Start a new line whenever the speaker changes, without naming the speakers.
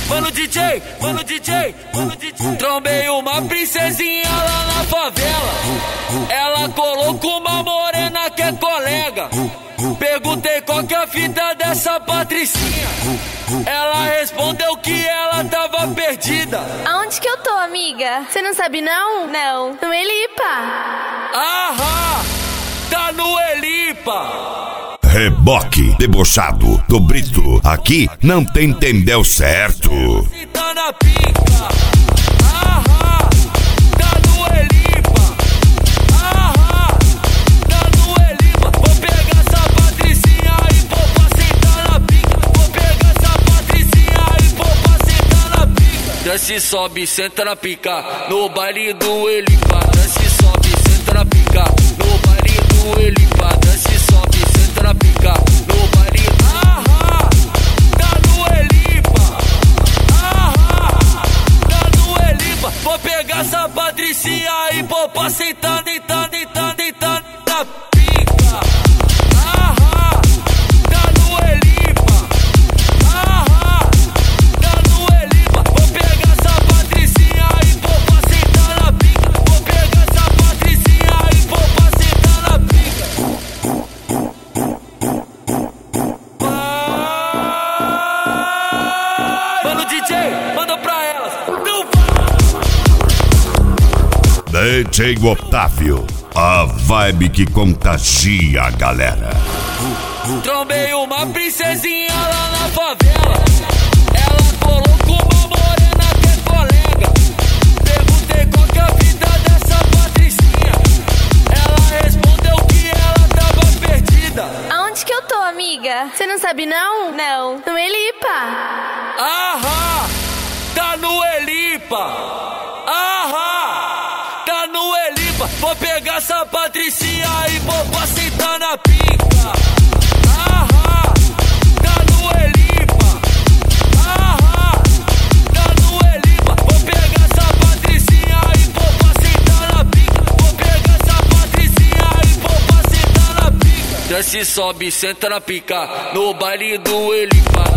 mano DJ, mano DJ, mano DJ. Trombei uma princesinha lá na favela. Ela colocou uma morena que é colega. Perguntei qual que é a fita dessa Patricinha. Ela respondeu que ela tava perdida.
Aonde que eu tô, amiga? Você não sabe não? Não. No Elipa.
Aham, tá no Elipa.
Reboque debochado do Brito. Aqui não tem entendeu certo.
Tá na pica. Aham, tá no Elipa. Aham, tá no Elipa. Vou pegar essa Patricinha e vou pra sentar na pica. Vou pegar essa Patricinha e vou pra sentar na pica. Desce, sobe, senta na pica. No baile do Elipa. Desce, sobe, senta na pica. No baile do Elipa. Desce, sobe, senta na pica. No baile do Aham, tá no Elipa. Aham, tá no Elipa. Vou pegar essa Patricinha e vou pra sentar, deitando, deitando, deitando na pica. Aham, tá no Elipa. Aham, tá no Elipa. Vou pegar essa Patricinha e vou pra sentar na pica. Vou pegar essa Patricinha e vou pra sentar na pica. Mano DJ, manda pra elas.
DJ Otávio, a vibe que contagia a galera.
Trombei uma princesinha lá na favela. Ela colocou uma morena que é colega. Perguntei qual que é a vida dessa Patricinha. Ela respondeu que ela tava perdida.
Aonde que eu tô, amiga? Você não sabe não? Não. No Elipa.
Aham, tá no Elipa. Aham, tá no Elipa. Vou pegar essa Patricinha e vou pra sentar na pica. Aham, tá no Elipa. Aham, tá no Elipa. Vou pegar essa Patricinha e vou pra sentar na pica. Vou pegar essa Patricinha e vou pra sentar na pica. Desce, sobe, senta na pica. No baile do Elipa.